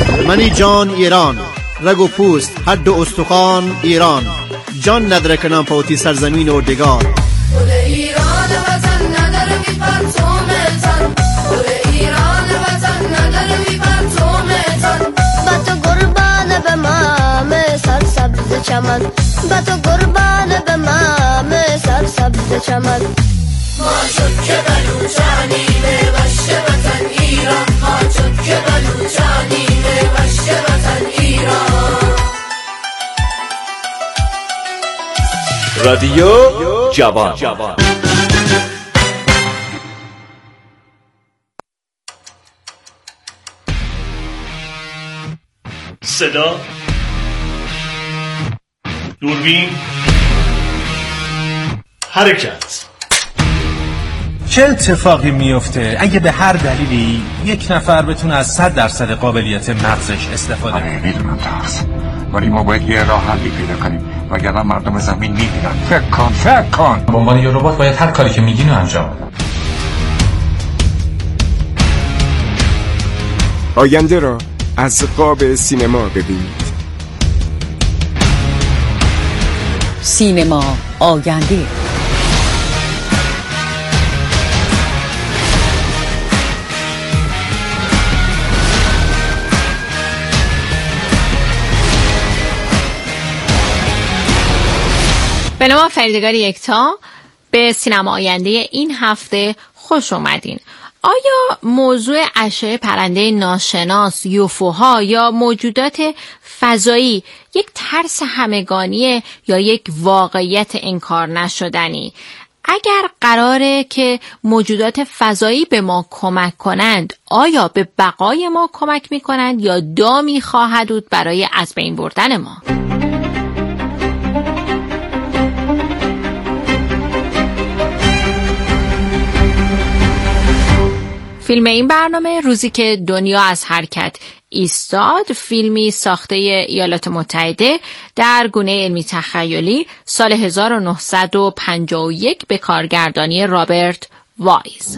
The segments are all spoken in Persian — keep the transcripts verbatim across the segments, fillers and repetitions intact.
منی جان ایران، رگ و پوست هد و استخوان ایران، جان ندرکنم پوتی سرزمین اردگار. گل ایران وطن نداره بی پرچمتان، گل ایران وطن نداره بی پرچمتان. با تو قربان به مام سرسبز چمن، با تو قربان به مام سرسبز چمن. ما شد که بلوچانیم وشت وطن ایران، ما شد که بلوچانیم وشت وطن ایران. رادیو جوان. صدا، دوربین، حرکت. چه اتفاقی میفته اگه به هر دلیلی یک نفر بتونه از صد درصد قابلیت مغزش استفاده کنه؟ میدونم ترس، ولی ما باید یه راه حلی پیدا کنیم وگرنه مردم زمین میمیرن. فکر کن فکر کن به عنوان یه ربات باید هر کاری که میگین رو انجام بدم. آینده را از قاب سینما ببینید. سینما آینده. به نام فریدگار یکتا، به سینما آینده این هفته خوش اومدین. آیا موضوع اشعه پرنده ناشناس، یوفوها یا موجودات فضایی یک ترس همگانیه یا یک واقعیت انکار نشدنی؟ اگر قراره که موجودات فضایی به ما کمک کنند، آیا به بقای ما کمک میکنند یا دامی خواهد بود برای از بین بردن ما؟ فیلم این برنامه روزی که دنیا از حرکت ایستاد، فیلمی ساخته ایالات متحده در گونه علمی تخیلی سال هزار و نهصد و پنجاه و یک به کارگردانی رابرت وایز.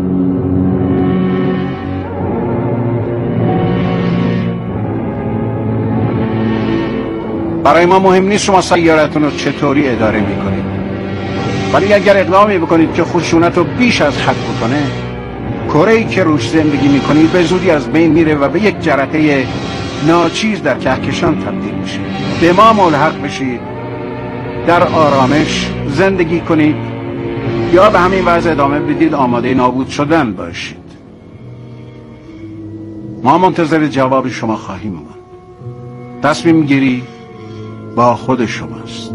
برای ما مهم نیست شما سیارتون رو چطوری اداره میکنید، ولی اگر اقدامی بکنید که خشونت رو بیش از حد بکنه، کره‌ای که روش زندگی میکنید به زودی از بین میره و به یک جرقه ناچیز در کهکشان تبدیل میشه. به ما ملحق بشید، در آرامش زندگی کنید یا به همین وضع ادامه بدید آماده نابود شدن باشید. ما منتظر جواب شما خواهیم ماند. تصمیم گیری با خود شماست.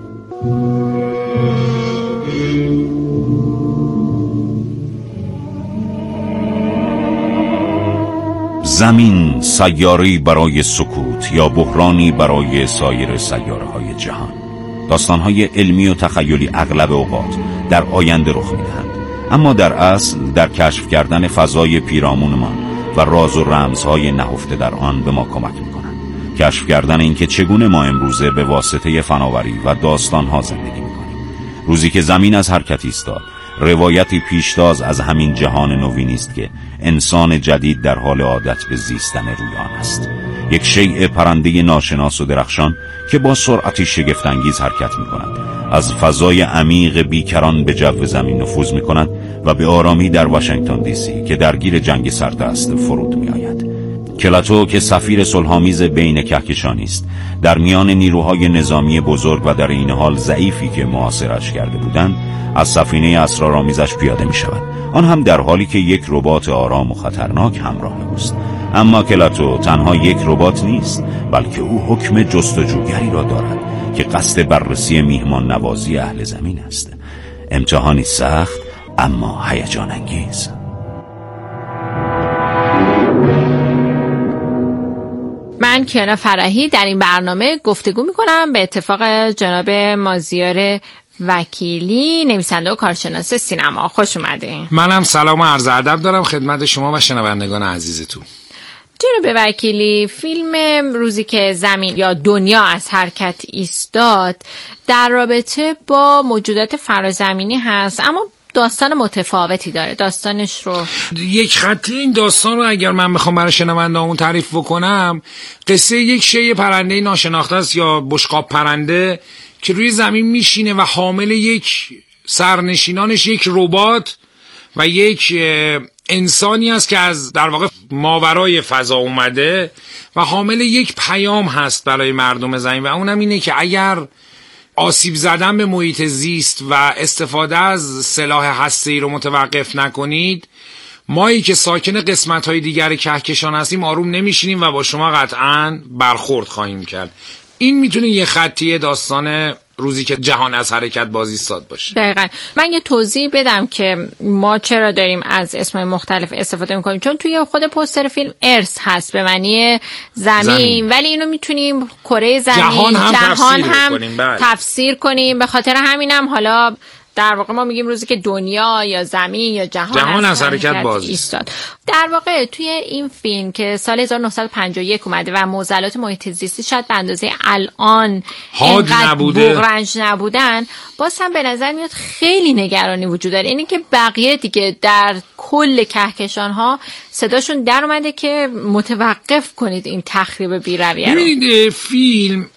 زمین سیاره‌ای برای سکوت یا بحرانی برای سایر سیاره‌های جهان. داستان‌های علمی و تخیلی اغلب اوقات در آینده رخ می‌دهند، اما در اصل در کشف کردن فضای پیرامونمان و راز و رمزهای نهفته در آن به ما کمک می‌کنند. کشف کردن اینکه چگونه ما امروزه به واسطه فناوری و داستان‌ها زندگی می‌کنیم. روزی که زمین از حرکت ایستاد، روایتی پیشتاز از همین جهان نوینی است که انسان جدید در حال عادت به زیستن روی آن است. یک شیء پرنده ناشناس و درخشان که با سرعتی شگفت‌انگیز حرکت می‌کند، از فضای عمیق بیکران به جو زمین نفوذ می‌کند و به آرامی در واشنگتن دی سی که درگیر جنگ سرد است فرود می‌آید. کلاتو که سفیر صلح‌آمیز بین کهکشانی است، در میان نیروهای نظامی بزرگ و در این حال ضعیفی که محاصره‌اش کرده بودند، از سفینه اسرارآمیزش پیاده می‌شود، آن هم در حالی که یک ربات آرام و خطرناک همراه اوست. اما کلاتو تنها یک ربات نیست، بلکه او حکم جستجوگری را دارد که قصد بررسی میهمان نوازی اهل زمین است. امتحانی سخت اما هیجان انگیز. من کیانا فرحی در این برنامه گفتگو میکنم به اتفاق جناب مازیار وکیلی، نویسنده و کارشناس سینما. خوش اومدین. منم سلام و عرض ادب دارم خدمت شما و شنوندگان عزیزتون. جناب وکیلی، فیلم روزی که زمین یا دنیا از حرکت ایستاد در رابطه با موجودات فرازمینی هست، اما داستان متفاوتی داره. داستانش رو یک خطی این داستان رو اگر من بخوام برای شنونده‌مون تعریف بکنم، قصه یک شی پرنده ناشناخته است یا بشقاب پرنده که روی زمین میشینه و حامل یک سرنشینانش یک ربات و یک انسانی است که از در واقع ماورای فضا اومده و حامل یک پیام هست برای مردم زمین و اونم اینه که اگر آسیب زدن به محیط زیست و استفاده از سلاح هسته‌ای رو متوقف نکنید، مایی که ساکن قسمت‌های دیگر کهکشان هستیم آروم نمیشینیم و با شما قطعاً برخورد خواهیم کرد. این میتونه یه خطی داستان روزی که جهان از حرکت باز ایستاد باشه. دقیقاً. من یه توضیح بدم که ما چرا داریم از اسمای مختلف استفاده میکنیم. چون توی خود پوستر فیلم ارث هست به معنی زمین, زمین. ولی اینو میتونیم کره زمین، جهان هم, جهان تفسیر, هم کنیم. تفسیر کنیم. به خاطر همینم حالا در واقع ما میگیم روزی که دنیا یا زمین یا جهان, جهان از حرکت باز ایستاد. در واقع توی این فیلم که سال هزار و نهصد و پنجاه و یک اومده و معضلات محیط زیستی شاید به اندازه الان حاد نبوده، بغرنج نبودن، باز هم به نظر میاد خیلی نگرانی وجود داره. اینه که بقیه دیگه در کل کهکشان ها صداشون در اومده که متوقف کنید این تخریب بی‌رویه رو. ببینید فیلم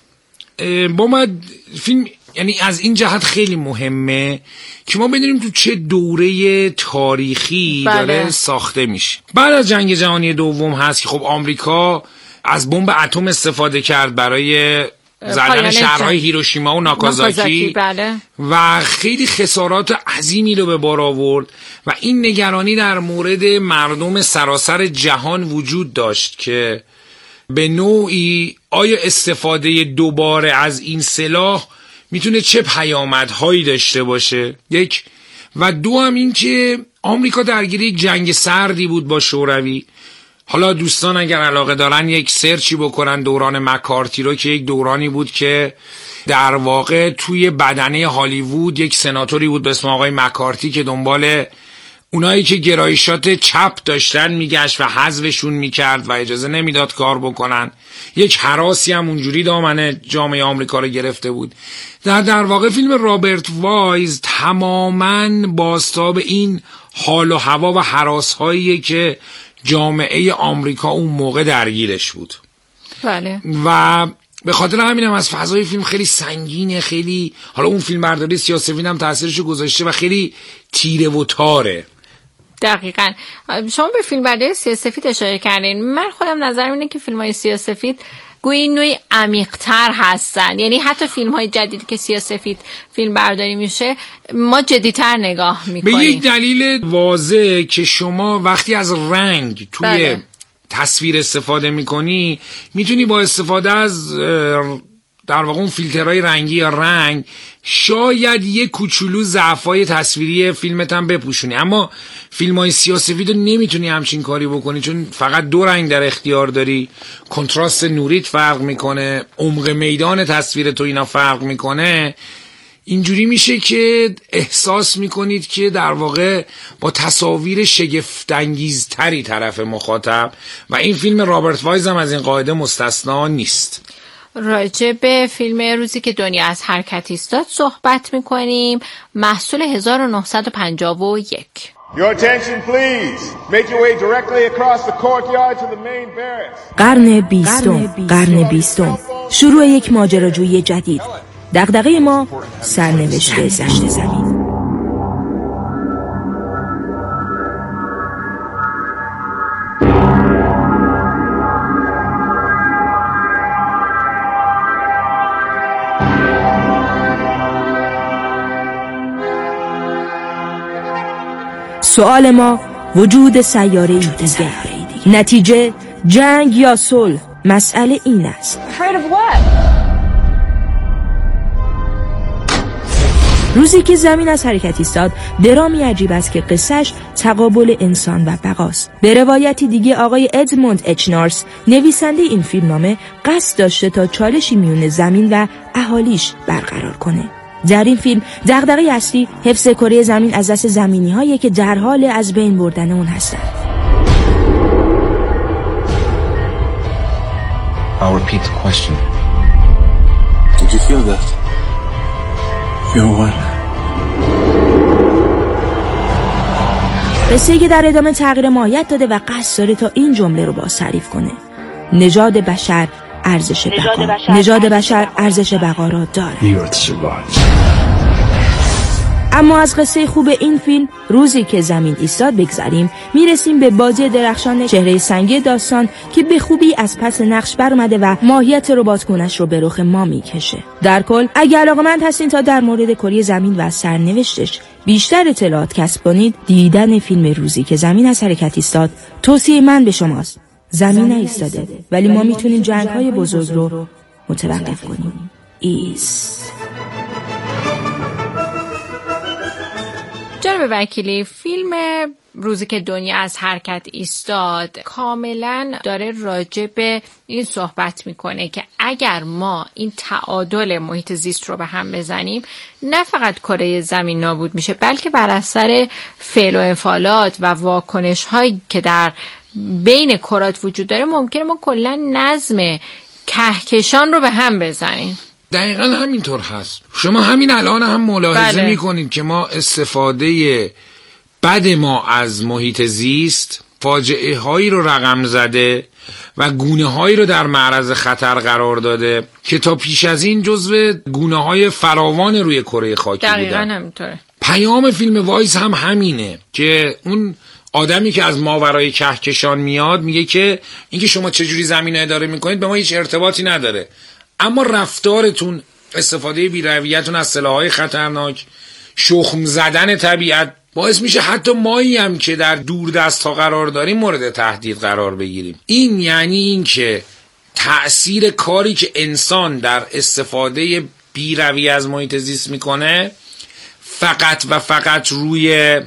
با ما فیلم یعنی از این جهت خیلی مهمه که ما بدونیم تو چه دوره تاریخی بله. داره ساخته میشه. بعد از جنگ جهانی دوم هست که خب آمریکا از بمب اتم استفاده کرد برای زدن شهرهای هیروشیما و ناکازاکی, ناکازاکی بله. و خیلی خسارات عظیمی رو به بار آورد و این نگرانی در مورد مردم سراسر جهان وجود داشت که به نوعی آیا استفاده دوباره از این سلاح میتونه چه پیامدهایی داشته باشه، یک، و دو هم این که آمریکا درگیر یک جنگ سردی بود با شوروی. حالا دوستان اگر علاقه دارن یک سرچی بکنن دوران مکارتی رو که یک دورانی بود که در واقع توی بدنه هالیوود یک سناتوری بود به اسم آقای مکارتی که دنبال اونایی که گرایشات چپ داشتن میگشت و حذفشون میکرد و اجازه نمیداد کار بکنن. یک هراسی هم اونجوری دامنه جامعه آمریکا رو گرفته بود. در در واقع فیلم رابرت وایز تماماً بازتاب این حال و هوا و هراس‌هایی که جامعه آمریکا اون موقع درگیرش بود. بله. و به خاطر همینم از فضای فیلم خیلی سنگینه، خیلی حالا اون فیلم برداری سیاه‌سفید هم تاثیرشو گذاشته و خیلی تیره و تاره. دقیقاً. شما به فیلم برداری سیاه‌سفید اشاره کردین. من خودم نظرم اینه که فیلم‌های سیاه‌سفید گویی نوعی عمیق‌تر هستن. یعنی حتی فیلم‌های جدیدی که سیاه‌سفید فیلم برداری میشه ما جدی‌تر نگاه می‌کنیم. به یک دلیل واضح که شما وقتی از رنگ توی بله. تصویر استفاده می‌کنی میتونی با استفاده از در واقع اون فیلترهای رنگی یا رنگ شاید یک کوچولو ضعفای تصویری فیلمت هم بپوشونی، اما فیلم‌های سیاه‌سفید رو نمیتونی همچین کاری بکنی چون فقط دو رنگ در اختیار داری، کنتراست نوریت فرق میکنه، عمق میدان تصویر تو اینا فرق میکنه. اینجوری میشه که احساس میکنید که در واقع با تصاویر شگفت‌انگیزتری طرف مخاطب و این فیلم رابرت وایز هم از این قاعده مستثنا نیست. راجع به فیلم روزی که دنیا از حرکت ایستاد صحبت میکنیم. محصول هزار و نهصد و پنجاه و یک. Your attention please. Make your way directly across the courtyard to the main barracks. قرن بیستم، قرن بیستم، شروع یک ماجراجویی جدید. دغدغه ما سرنوشت زشت زمین. سوال ما وجود سیاره دیگه، نتیجه جنگ یا صلح. مسئله این است روزی که زمین از حرکت ایستاد درامی عجیب است که قصهش تقابل انسان و بقاست. به روایتی دیگه آقای ادموند اچ نارس نویسنده این فیلمنامه قصد داشته تا چالشی میون زمین و اهالیش برقرار کنه. در این فیلم دغدغه اصلی حفظ کره زمین از دست زمینی‌هایی که در حال از بین بردن اون هستند. I'll repeat the question. Did you feel that? Feel what? قصه که در ادامه تغییر ماهیت داده و قصد داره تا این جمله رو باز تعریف کنه: نژاد بشر ارزش بقا. نژاد بشر ارزش بقا را داره. اما از قصه خوب این فیلم روزی که زمین ایستاد بگذریم، میرسیم به بازی درخشان چهره سنگی داستان که به خوبی از پس نقش برآمده و ماهیت رباتگونش رو به رخ ما میکشه. در کل اگه علاقه‌مند هستین تا در مورد کره زمین و سرنوشتش بیشتر اطلاعات کسب کنید، دیدن فیلم روزی که زمین از حرکت ایستاد توصیه من به شماست. زمین ایستاده ولی ما میتونیم جنگ‌های بزرگ رو متوقف کنیم. ایست. جناب وکیلی، فیلم روزی که دنیا از حرکت ایستاد کاملا داره راجع به این صحبت میکنه که اگر ما این تعادل محیط زیست رو به هم بزنیم، نه فقط کره زمین نابود میشه، بلکه بر اثر فعل و انفعالات و واکنش هایی که در بین کرات وجود داره ممکنه ما کلا نظم کهکشان رو به هم بزنیم. دقیقا همینطور هست. شما همین الان هم ملاحظه بله. میکنید که ما استفاده بد ما از محیط زیست فاجعه هایی رو رقم زده و گونه هایی رو در معرض خطر قرار داده که تا پیش از این جزو گونه های فراوان روی کره خاکی بودن. دقیقا همینطوره. پیام فیلم وایس هم همینه که اون آدمی که از ماورای کهکشان میاد میگه که اینکه شما چجوری زمین رو اداره میکنید به ما هیچ ارتباطی نداره، اما رفتارتون، استفاده بی‌رویتون از سلاح‌های خطرناک، شخم زدن طبیعت باعث میشه حتی مایی هم که در دور دست ها قرار داریم مورد تهدید قرار بگیریم. این یعنی این که تأثیر کاری که انسان در استفاده بی‌رویه از محیط زیست میکنه فقط و فقط روی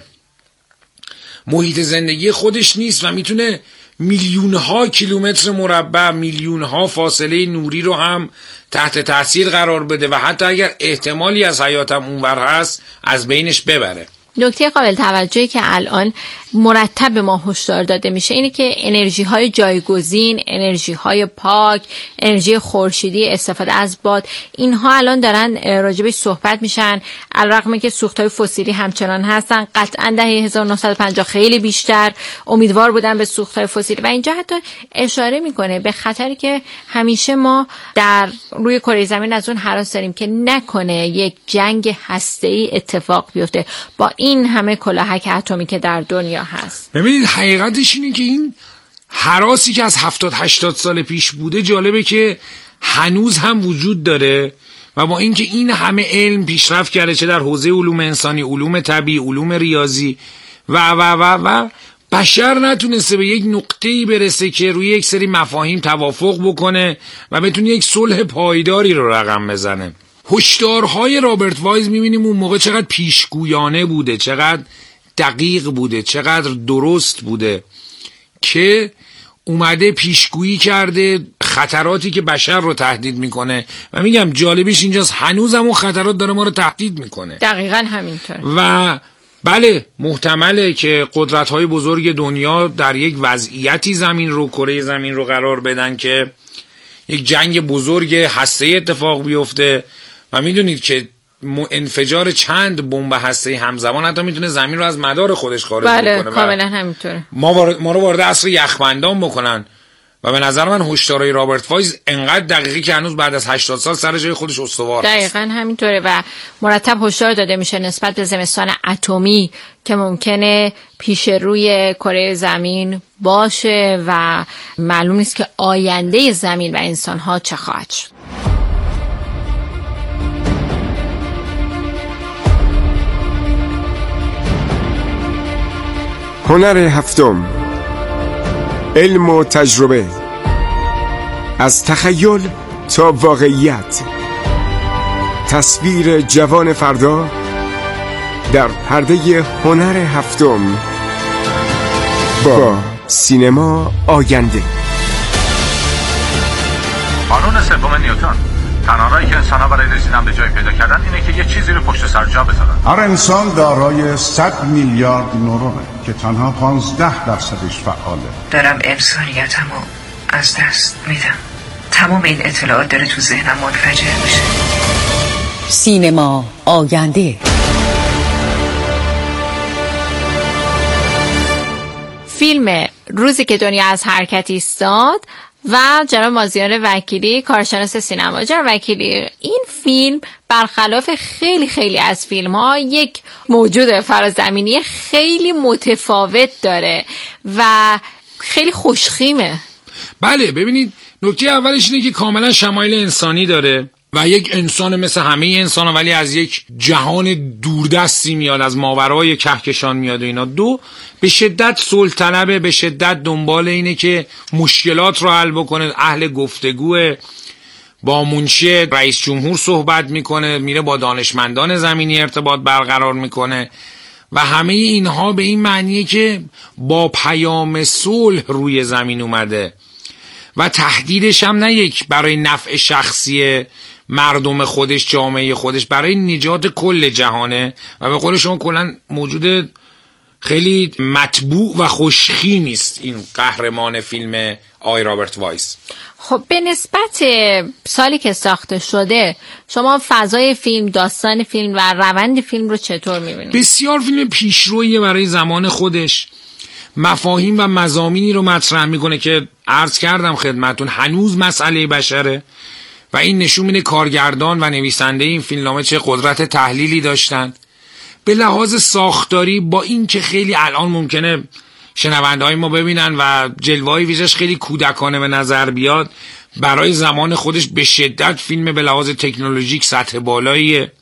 محیط زندگی خودش نیست و میتونه میلیون ها کیلومتر مربع، میلیون ها فاصله نوری رو هم تحت تاثیر قرار بده و حتی اگر احتمالی از حیاتم اونور هست از بینش ببره. نکته قابل توجهی که الان مرتب به ما هشدار داده میشه اینه که انرژی های جایگزین، انرژی های پاک، انرژی خورشیدی، استفاده از باد، اینها الان دارن راجبش صحبت میشن. علیرغم که سوختهای فسیلی همچنان هستن، قطعا دهه هزار و نهصد و پنجاه خیلی بیشتر امیدوار بودن به سوختهای فسیلی و اینجا حتی اشاره میکنه به خطری که همیشه ما در روی کره زمین از اون هراس داریم که نکنه یک جنگ هسته‌ای اتفاق بیفته با این همه کلاهک اتمی که در دنیا هست. ببینید حقیقتش اینه که این هراسی که از هفتاد هشتاد سال پیش بوده جالبه که هنوز هم وجود داره و با اینکه این همه علم پیشرفت کرده، چه در حوزه علوم انسانی، علوم طبیعی، علوم ریاضی و و و و بشر نتونسته به یک نقطه‌ای برسه که روی یک سری مفاهیم توافق بکنه و بتونه یک صلح پایداری رو رقم بزنه. هشدارهای رابرت وایز می‌بینیم اون موقع چقدر پیشگویانه بوده، چقدر دقیق بوده، چقدر درست بوده که اومده پیشگویی کرده خطراتی که بشر رو تهدید میکنه و میگم جالبیش اینجاست هنوز هم اون خطرات داره ما رو تهدید میکنه. دقیقاً همینطور. و بله محتمله که قدرت‌های بزرگ دنیا در یک وضعیتی زمین رو، کره زمین رو قرار بدن که یک جنگ بزرگ هسته‌ای اتفاق بیفته و میدونید که انفجار چند بمب هسته‌ای همزمان حتی میتونه زمین رو از مدار خودش خارج بله، بکنه. کاملا همینطوره. ما وارد ما رو وارد عصر یخبندان بکنن و به نظر من هشدارهای رابرت وایز انقدر دقیقی که هنوز بعد از هشتاد سال سر جای خودش استوار است. دقیقاً همینطوره و مرتب هشدار داده میشه نسبت به زمستان اتمی که ممکنه پیش روی کره زمین باشه و معلوم نیست که آینده زمین و انسان‌ها چه خواهد شد. هنر هفتم، علم و تجربه، از تخیل تا واقعیت، تصویر جوان فردا در پرده هنر هفتم با سینما آینده. قانون سوم نیوتن، تنها راهی که انسان‌ها برای رسیدن به جای پیدا کردن اینه که یه چیزی رو پشت سر جا بذارن. هر انسان دارای صد میلیارد نورونه که تنها پانزده درصدش فعاله. دارم انسانیتمو از دست میدم. تمام این اطلاعات داره تو ذهنم منفجر میشه. سینما آینده. فیلم روزی که دنیا از حرکت ایستاد و جناب مازیار وکیلی، کارشناس سینما. جناب وکیلی، این فیلم برخلاف خیلی خیلی از فیلم ها یک موجود فرازمینی خیلی متفاوت داره و خیلی خوشخیمه. بله، ببینید نکته اولش اینه که کاملا شمایل انسانی داره و یک انسان مثل همه انسان ها، ولی از یک جهان دوردستی میاد، از ماورای کهکشان میاد و اینا. دو، به شدت صلح طلبه، به شدت دنبال اینه که مشکلات رو حل بکنه، اهل گفتگوه، با منشی رئیس جمهور صحبت میکنه، میره با دانشمندان زمینی ارتباط برقرار میکنه و همه اینها به این معنیه که با پیام صلح روی زمین اومده و تهدیدش هم نه یک برای نفع شخصی مردم خودش، جامعه خودش، برای نجات کل جهانه و به قول شما کلا موجود خیلی مطبوع و خوشخیمی است این قهرمان فیلم آقای رابرت وایس. خب به نسبت سالی که ساخته شده، شما فضای فیلم، داستان فیلم و روند فیلم رو چطور می‌بینید؟ بسیار فیلم پیشرویه برای زمان خودش. مفاهیم و مضامینی رو مطرح میکنه که عرض کردم خدمتون هنوز مسئله بشره و این نشون میده کارگردان و نویسنده این فیلمنامه چه قدرت تحلیلی داشتند. به لحاظ ساختاری، با این که خیلی الان ممکنه شنونده های ما ببینن و جلوه‌های ویژش خیلی کودکانه به نظر بیاد، برای زمان خودش به شدت فیلم به لحاظ تکنولوژیک سطح بالاییه.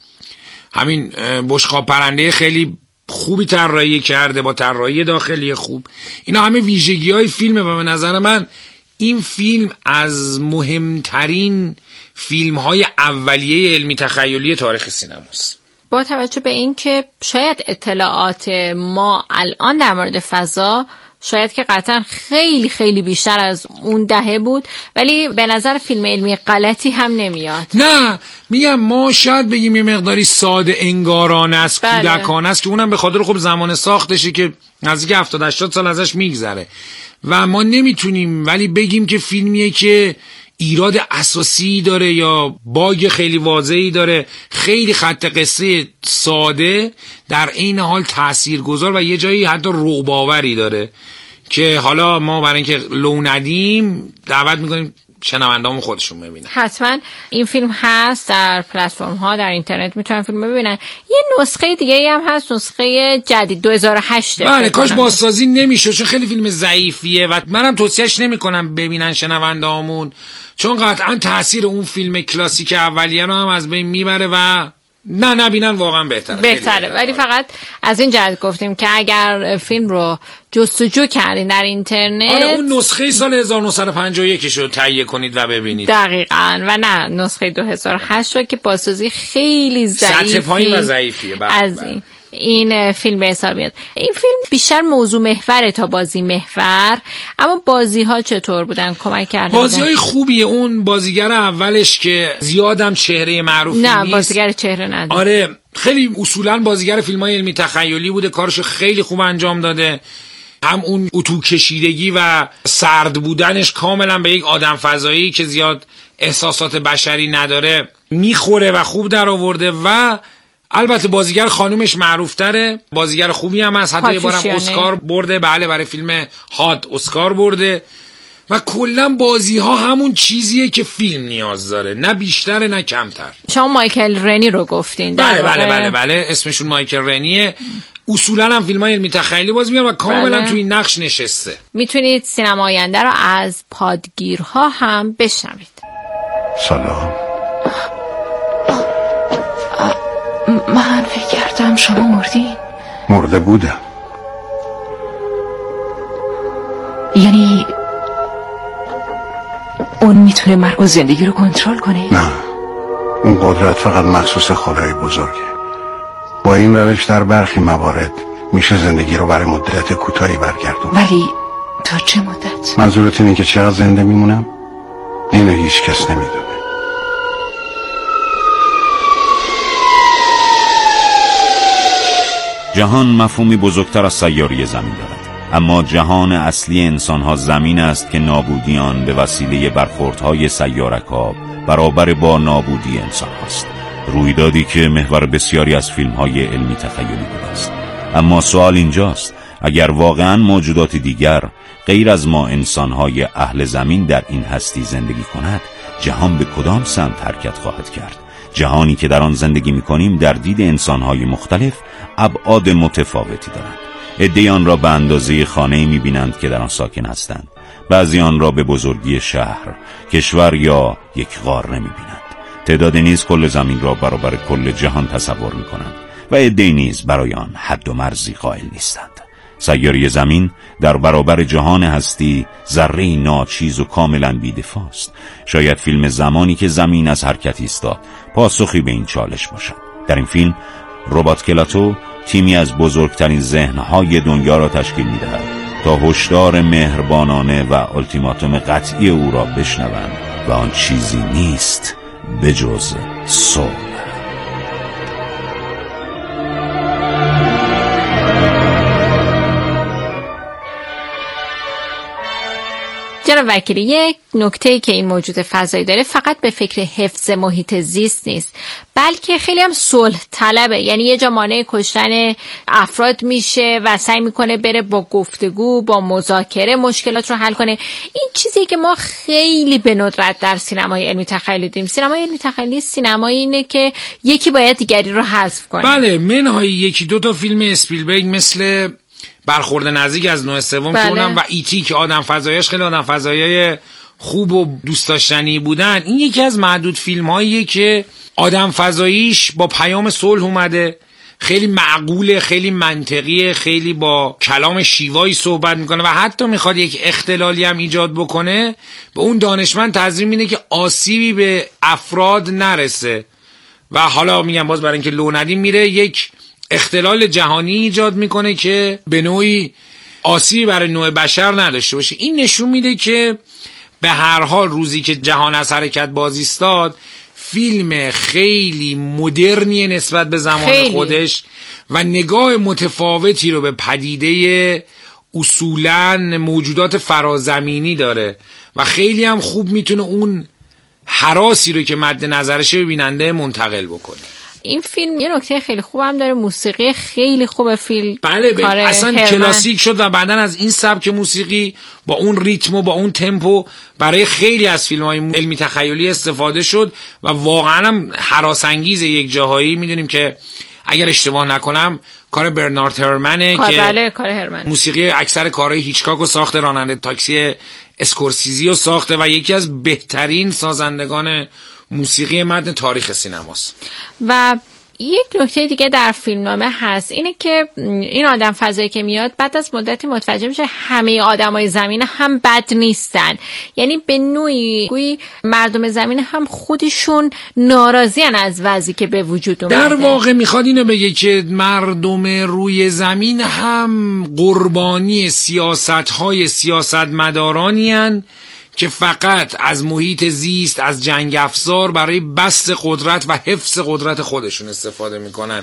همین بشقاب پرنده خیلی خوبی طراحی کرده با طراحی داخلی خوب. اینا همه ویژگی های فیلمه و به نظر من این فیلم از مهمترین فیلم های اولیه علمی تخیلی تاریخ سینماست. با توجه به این که شاید اطلاعات ما الان در مورد فضا شاید که قطعا خیلی خیلی بیشتر از اون دهه بود، ولی به نظر فیلم علمی غلطی هم نمیاد. نه، میگم ما شاید بگیم یه مقداری ساده انگارانه است، بله. کودکانه است که اونم به خاطر خب زمان ساختشه که نزدیک هفتاد هشتاد سال ازش میگذره و ما نمیتونیم ولی بگیم که فیلمیه که ایراد اساسی داره یا باگ خیلی واضحی داره. خیلی خط قصه ساده در این حال تاثیرگذار و یه جایی حتی رعب‌آوری داره که حالا ما برای اینکه لو ندیم دعوت میکنیم شنونده‌مون خودشون ببینن. حتما این فیلم هست در پلتفرم ها، در اینترنت میتونن فیلم ببینن. یه نسخه دیگه ای هم هست، نسخه جدید دو هزار و هشت. بله، کاش بازسازی نمیشد چون خیلی فیلم ضعیفیه و منم توصیهش نمیکنم ببینن شنونده‌هامون، چون قطعا تاثیر اون فیلم کلاسیک اولیه رو هم از بین میبره و نه نبینن واقعا بهتره. بهتره، ولی فقط از این جهت گفتیم که اگر فیلم رو جستجو کردین در اینترنت، آره اون نسخه سال هزار و نهصد و پنجاه و یک رو تهیه کنید و ببینید. دقیقاً، و نه نسخه دو هزار و هشت رو که بازسازی خیلی ضعیفی سطح پایین و ضعیفیه. از این این فیلم به حساب میاد. این فیلم بیشتر موضوع محور تا بازی محور، اما بازی ها چطور بودن؟ کمک کردن؟ بازی های خوبیه. اون بازیگر اولش که زیادم چهره معروفی نه نیست، بازیگر چهره نداره. آره خیلی اصولا بازیگر فیلم های علمی تخیلی بوده، کارشو خیلی خوب انجام داده. هم اون اتو کشیدگی و سرد بودنش کاملا به یک آدم فضایی که زیاد احساسات بشری نداره میخوره و خوب در آورده. و البته بازیگر خانومش معروف تره، بازیگر خوبی هم هست، حتی یه بارم اسکار برده. بله، برای فیلم هاد اسکار برده. و کلا بازی ها همون چیزیه که فیلم نیاز داره، نه بیشتر نه کمتر. شما مایکل رنی رو گفتین. بله بله بله بله اسمشون مایکل رنیه. اصولا هم فیلم های علمی تخیلی بازی می‌کنه و کاملا بله. تو این نقش نشسته. میتونید سینما آینده رو از پادگیرها هم بشنوید. سلام. من فکر کردم شما مردین. مرده بودم. یعنی اون میتونه مرگ و زندگی رو کنترل کنه؟ نه، اون قدرت فقط مخصوص خدای بزرگه. با این روش در برخی موارد میشه زندگی رو برای مدت کوتاهی برگردون. ولی تا چه مدت؟ منظورت اینه که چقدر زنده میمونم؟ اینو هیچ کس نمیدونه. جهان مفهومی بزرگتر از سیاره زمین دارد، اما جهان اصلی انسان‌ها زمین است که نابودی آن به وسیله برخوردهای سیارک‌ها برابر با نابودی انسان هاست. رویدادی که محور بسیاری از فیلم‌های علمی تخیلی بوده است. اما سوال اینجاست اگر واقعاً موجودات دیگر غیر از ما انسانهای اهل زمین در این هستی زندگی کند، جهان به کدام سمت حرکت خواهد کرد؟ جهانی که در آن زندگی می‌کنیم در دید انسانهای مختلف ابعاد متفاوتی دارند. عده‌ای آن را به اندازه خانه‌ای می‌بینند که در آن ساکن هستند. بعضی آن را به بزرگی شهر، کشور یا یک غار نمی‌بینند. تعداد نیز کل زمین را برابر کل جهان تصور می‌کنند و عده‌ای نیز برای آن حد و مرزی قائل نیستند. سیاره زمین در برابر جهان هستی ذره‌ای ناچیز و کاملا بی‌دفاع است. شاید فیلم زمانی که زمین از حرکت ایستاد پاسخی به این چالش باشد. در این فیلم ربات کلاتو تیمی از بزرگترین ذهن‌های دنیا را تشکیل می‌دهد تا هشدار مهربانانه و التیماتوم قطعی او را بشنوند و آن چیزی نیست به جز صلح. جناب وکیلی، یک نکته‌ای که این موجود فضایی داره فقط به فکر حفظ محیط زیست نیست، بلکه خیلی هم صلح طلبه. یعنی یه جا مانع کشتن افراد میشه و سعی میکنه بره با گفتگو، با مذاکره مشکلات رو حل کنه. این چیزی که ما خیلی به ندرت در سینمای علمی تخیلی داریم. سینمای علمی تخیلی سینمایی اینه که یکی باید دیگری رو حذف کنه. بله، منهای یکی دو تا فیلم اسپیلبرگ مثل برخورد نزدیک از نوع سوم که اونم و ایتی که آدم فضاییش خیلی آدم فضایی خوب و دوست داشتنی بودن، این یکی از معدود فیلم‌هاییه که آدم فضاییش با پیام صلح اومده، خیلی معقوله، خیلی منطقیه، خیلی با کلام شیوایی صحبت میکنه و حتی میخواد یک اختلالی هم ایجاد بکنه، به اون دانشمند تضمین میده که آسیبی به افراد نرسه و حالا میگم باز برای اینکه لو ندیم میره یک اختلال جهانی ایجاد میکنه که به نوعی آسیبی برای نوع بشر نداشته باشه. این نشون میده که به هر حال روزی که جهان از حرکت باز ایستاد، فیلم خیلی مدرنیه نسبت به زمان خیلی. خودش و نگاه متفاوتی رو به پدیده اصولاً موجودات فرازمینی داره و خیلی هم خوب میتونه اون هراسی رو که مد نظرشه به بیننده منتقل بکنه. این فیلم یه نکته خیلی خوب هم داره، موسیقی خیلی خوبه فیلم. بله بله اصلا هرمن. کلاسیک شد و بعدن از این سبک موسیقی با اون ریتم و با اون تمپو برای خیلی از فیلم‌های علمی تخیلی استفاده شد و واقعا هم هراس‌انگیز. یک جاهایی میدونیم که اگر اشتباه نکنم کار برنارد هرمنه که بله کار هرمن. موسیقی اکثر کارهای هیچکاک رو ساخته، راننده تاکسی اسکورسیزی رو ساخته و یکی از بهترین سازندگان موسیقی متن تاریخ سینماست. و یک نکته دیگه در فیلمنامه هست، اینه که این آدم فضایی که میاد بعد از مدتی متوجه میشه همه آدمای زمین هم بد نیستن. یعنی به نوعی گویی مردم زمین هم خودشون ناراضیان از وضعی که به وجود اومده. در واقع میخواد اینو بگه که مردم روی زمین هم قربانی سیاست‌های سیاستمدارانی هن که فقط از محیط زیست، از جنگ افزار برای بسط قدرت و حفظ قدرت خودشون استفاده میکنن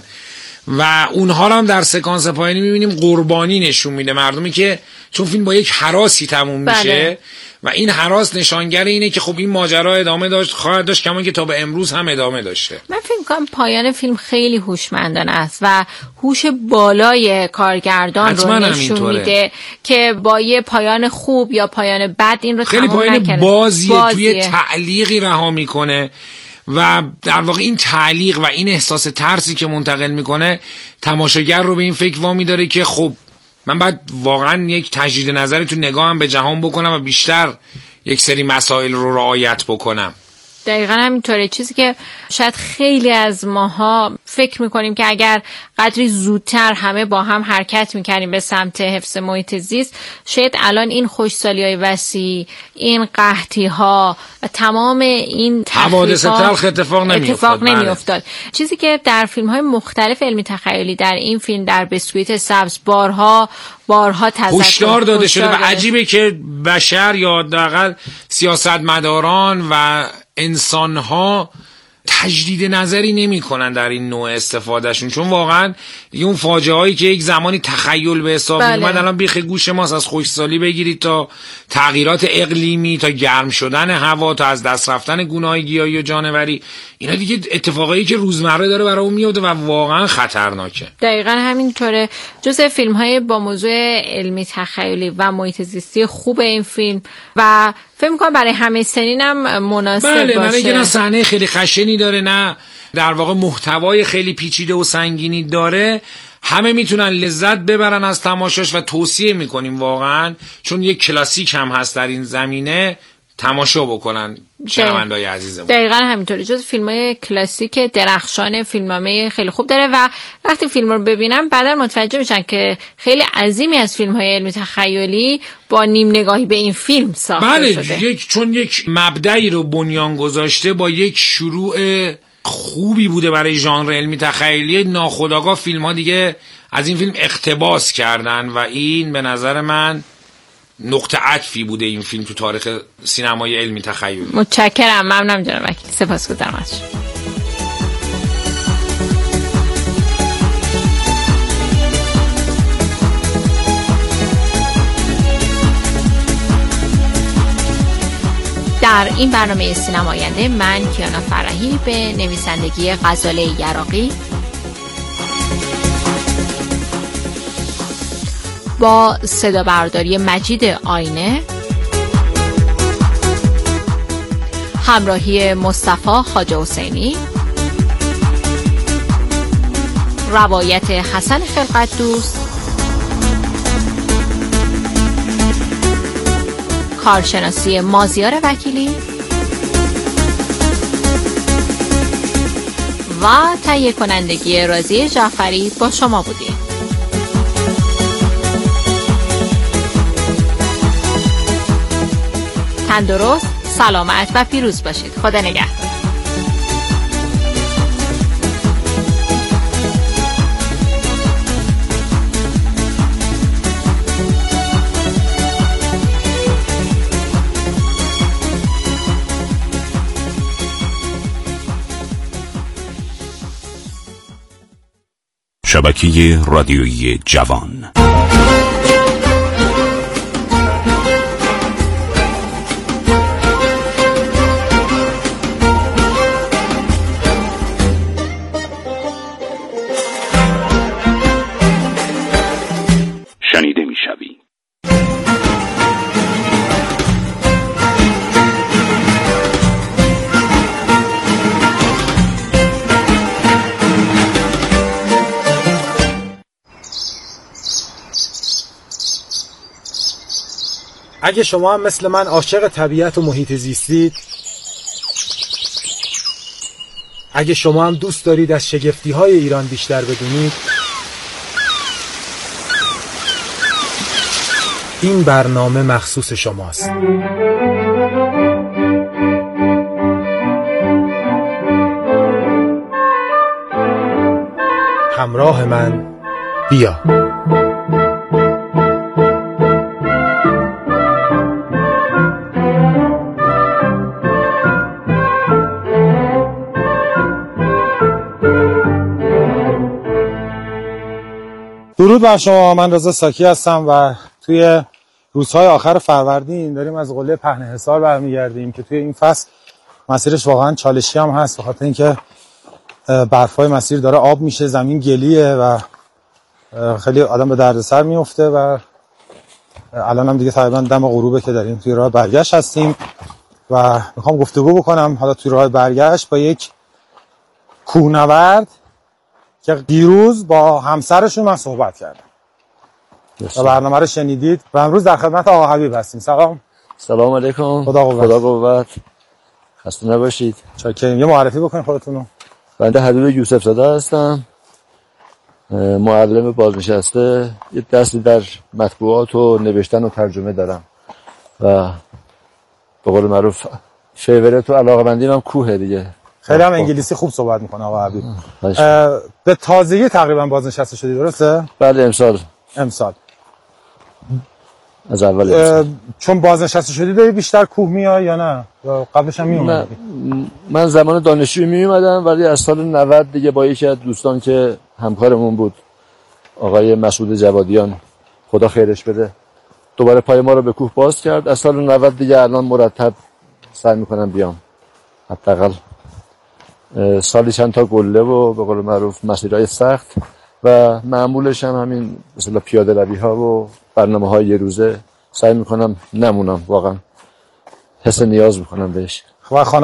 و اونها هم در سکانس پایانی میبینیم قربانی نشون میده، مردمی که چون فیلم با یک هراسی تموم میشه بله. و این هراس نشانگر اینه که خب این ماجرا ادامه داشت، خواهد داشت، کما که تا به امروز هم ادامه داشته. من فکر می‌کنم پایان فیلم خیلی هوشمندانه است و هوش بالای کارگردان رو نشون میده که با یه پایان خوب یا پایان بد این رو خیلی تمام پایان نکنه. بازیه, بازیه توی تعلیقی رها میکنه و در واقع این تعلیق و این احساس ترسی که منتقل میکنه تماشاگر رو به این فکر وامی داره که خب من باید واقعا یک تجدید نظری تو نگاهم به جهان بکنم و بیشتر یک سری مسائل رو رعایت بکنم. دقیقا همینطوره، چیزی که شاید خیلی از ماها فکر میکنیم که اگر قدری زودتر همه با هم حرکت میکردیم به سمت حفظ محیط زیست، شاید الان این خوشسالی‌های وسیع، این قحطی‌ها و تمام این حوادث تلخ اتفاق نمیافتاد. اتفاق نمیافتاد. چیزی که در فیلم‌های مختلف علمی تخیلی، در این فیلم در بسکویت سبز بارها بارها تذکر هشدار داده شده و عجیبه که بشر یا حداقل سیاستمداران و انسان‌ها تجدید نظری نمی کنن در این نوع استفادهشون، چون واقعا اون فاجعه هایی که یک زمانی تخیل به حساب می اومد الان بیخ گوش ماست. از خشکسالی بگیرید تا تغییرات اقلیمی تا گرم شدن هوا تا از دست رفتن گونه‌های گیاهی و جانوری، اینا دیگه اتفاقایی که روزمره داره برای اون میفته و واقعا خطرناکه. دقیقاً همینطوره. جزء فیلم‌های با موضوع علمی تخیلی و محیط زیستی خوب این فیلم و فکر می‌کنم برای همه سنین هم مناسب بله، باشه. بله، نه صحنه خیلی خشنی داره، نه در واقع محتوای خیلی پیچیده و سنگینی داره. همه میتونن لذت ببرن از تماشاش و توصیه میکنیم واقعا، چون یک کلاسیک هم هست در این زمینه، تماشا بکنن شنونده‌های عزیزمون. دقیقاً همینطوره. جز فیلم‌های کلاسیک درخشان، فیلمنامه خیلی خوب داره و وقتی فیلم رو ببینم بعدا متوجه میشن که خیلی عظیمی از فیلم‌های علمی تخیلی با نیم نگاهی به این فیلم ساخته بله، شده. یک چون یک مبدأی رو بنیان گذاشته، با یک شروع خوبی بوده برای ژانر علمی تخیلی، ناخودآگاه فیلم‌ها دیگه از این فیلم اقتباس کردن و این به نظر من نقطه عطفی بوده این فیلم تو تاریخ سینمای علمی تخیلی. متشکرم، ممنونم جناب وکیل، سپاسگزارم از شما. در این برنامه سینما آینده من کیانا فرحی به نویسندگی غزاله یراقی با صدا برداری مجید آینه، همراهی مصطفی خواجه حسینی، روایت حسن خلقت دوست، کارشناسی مازیار وکیلی و تهیه کنندگی رازی جعفری با شما بودیم. تندرست، سلامت و پیروز باشید. خدا نگهدار. شبکه رادیویی جوان. شنیده می‌شوی. اگه شما هم مثل من عاشق طبیعت و محیط زیستید، اگه شما هم دوست دارید از شگفتی‌های ایران بیشتر بدونید، این برنامه مخصوص شماست. همراه من بیا. درود بر شما، من رضا ساکی هستم و توی روزهای آخر فروردین داریم از قله پهن حصار برمیگردیم که توی این فصل مسیرش واقعا چالشی هم هست، به خاطر اینکه برفای مسیر داره آب میشه، زمین گلیه و خیلی آدم به دردسر میفته و الان هم دیگه تقریبا دم غروبه که داریم توی راه برگشت هستیم و میخوام گفتگو بکنم حالا توی راه برگشت با یک کوهنورد که دیروز با همسرشون من صحبت کردم و برنامه رو شنیدید و امروز در خدمت آقا حبیب هستیم. سلام. سلام علیکم. خدا قوت. خدا قوت. خسته نباشید. چاکریم. یه معرفی بکنید خودتون رو. بنده حبیب یوسف زاده هستم، معلم بازنشسته، یه دستی در مطبوعات و نوشتن و ترجمه دارم و به قول معروف فیورت و علاقه‌مندیم هم کوه دیگه. خیلی هم انگلیسی خوب صحبت میکنه آقا حبیب. به تازگی تقریبا بازنشسته شدی درسته؟ بله امسال. امسال از اول چون بازنشسته شدی داری بیشتر کوه میای یا نه؟ یا قبلش هم میومدی؟ من زمان دانشجویی میومدم، ولی از سال نود دیگه با یکی از دوستان که همکارمون بود، آقای مسعود جوادیان، خدا خیرش بده، دوباره پای ما رو به کوه باز کرد. از سال نود دیگه الان مرتب سعی میکنم بیام، حداقل سالی چند تا گله و به قول معروف مسیرهای سخت و معمولش هم همین مثلا پیاده روی ها و برنامه های یه روزه سعی میکنم نمونم، واقعا حس نیاز میکنم بهش. و